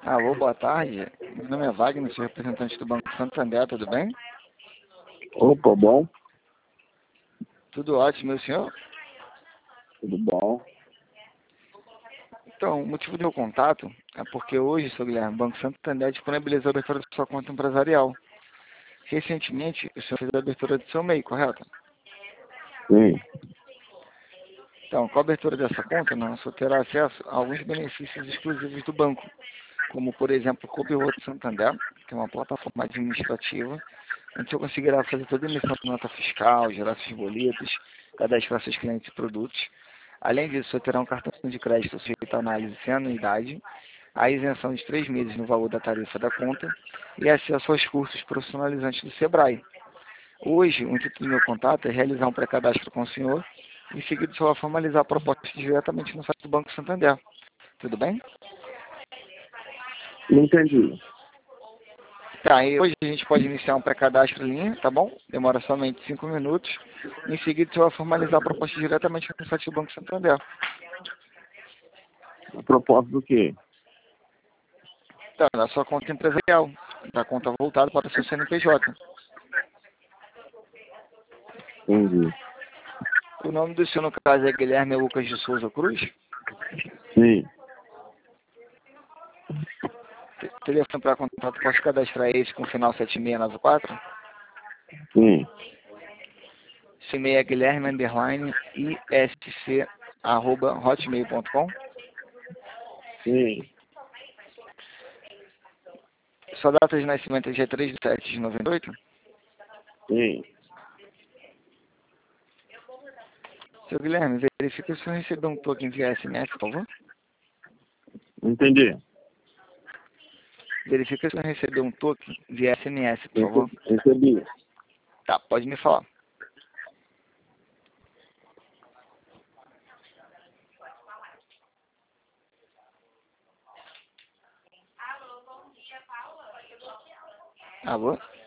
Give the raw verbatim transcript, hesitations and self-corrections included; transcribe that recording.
Alô, boa tarde. Meu nome é Wagner, sou representante do Banco Santander, tudo bem? Opa, bom? Tudo ótimo, meu senhor? Tudo bom? Então, o motivo do meu contato é porque hoje, seu Guilherme, o Banco Santander disponibilizou a abertura da sua conta empresarial. Recentemente, o senhor fez a abertura do seu M E I, correto? Sim. Então, com a abertura dessa conta, né, o senhor terá acesso a alguns benefícios exclusivos do banco, como, por exemplo, o Copilot Santander, que é uma plataforma administrativa, onde você conseguirá fazer toda a emissão de nota fiscal, gerar seus boletos, cadastrar seus clientes e produtos. Além disso, você terá um cartão de crédito sujeito à análise sem anuidade, a isenção de três meses no valor da tarifa da conta e acesso aos cursos profissionalizantes do Sebrae. Hoje, o intuito do meu contato é realizar um pré-cadastro com o senhor e, em seguida, o senhor vai formalizar a proposta diretamente no site do Banco Santander. Tudo bem? Não entendi. Tá, e hoje a gente pode iniciar um pré-cadastro em linha, tá bom? Demora somente cinco minutos. Em seguida, você vai formalizar a proposta diretamente no site do Banco Santander. A proposta do quê? Tá, na sua conta empresarial, da conta voltada para o seu C N P J. Entendi. O nome do senhor, no caso, é Guilherme Lucas de Souza Cruz. Sim. Te- Telefone para contato, posso cadastrar esse com o final sete seis nove quatro? Sim. Seu e-mail é guilherme, underline, isc, arroba, hotmail ponto com. Sim. Sua data de nascimento é dia três de sete de noventa e oito? Sim. Seu Guilherme, verifica se o senhor recebeu um token via S M S, por favor. Não entendi. Verifica se o senhor recebeu um token via S M S, por favor. Recebi. Tá, pode me falar. Alô?